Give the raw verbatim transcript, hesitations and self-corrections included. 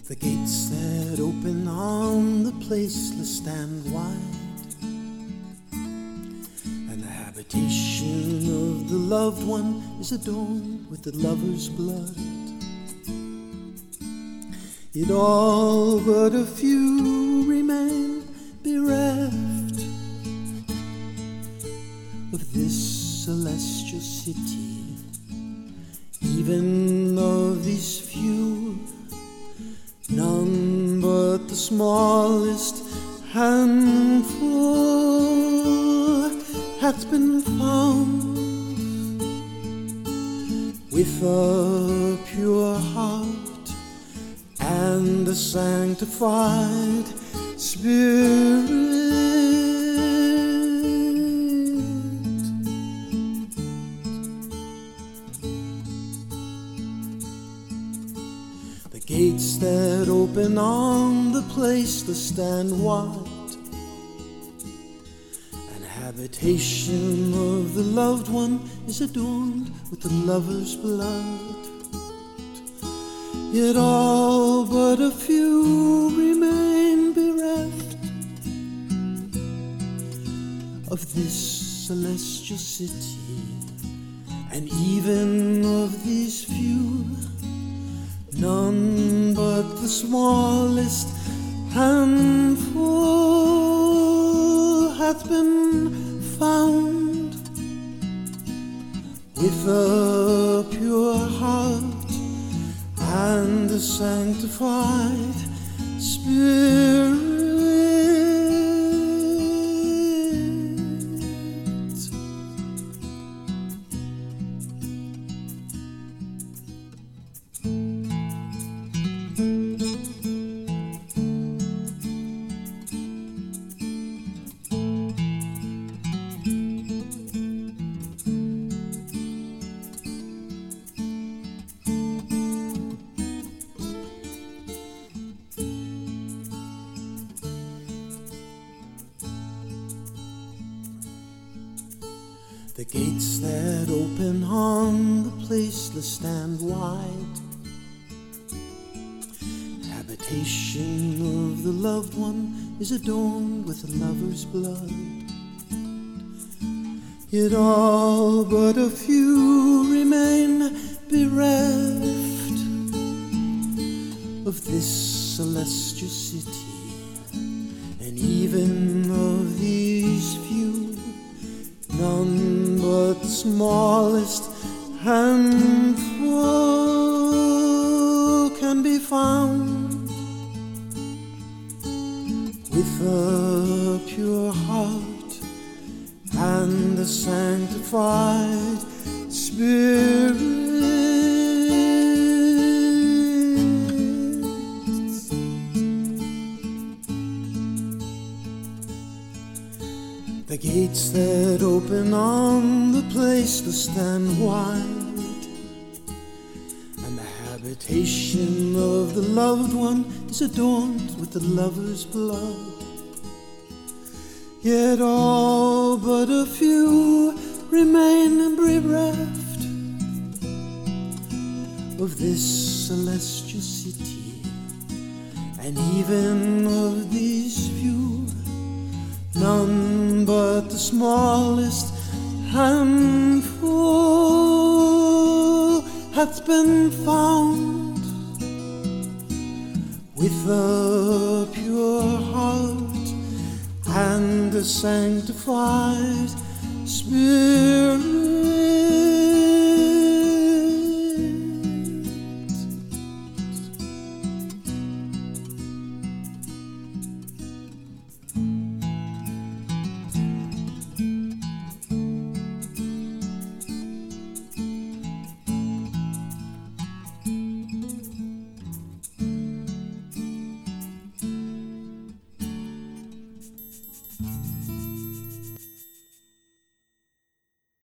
The gates that open on the placeless stand wide, and the habitation of the loved one is adorned with the lover's blood. Yet all but a few remain bereft of this celestial city. Even of these few, none but the smallest handful hath been found with a pure heart and a sanctified spirit. The gates that open on the place that stand wide, and the habitation of the loved one is adorned with the lover's blood. Yet all but a few remain bereft of this celestial city, and even of these few, none but the smallest handful hath been found with a pure heart and a sanctified spirit. The gates that open on the placeless stand wide. The habitation of the loved one is adorned with a lover's blood. Yet all but a few remain bereft of this celestial city, and even of these few, none but the smallest handful can be found with a pure heart and a sanctified spirit. The gates that open on the place that stand wide, and the habitation of the loved one is adorned with the lover's blood. Yet all but a few remain bereft of this celestial city, and even of these few, none but the smallest handful hath been found with a pure heart and a sanctified spirit.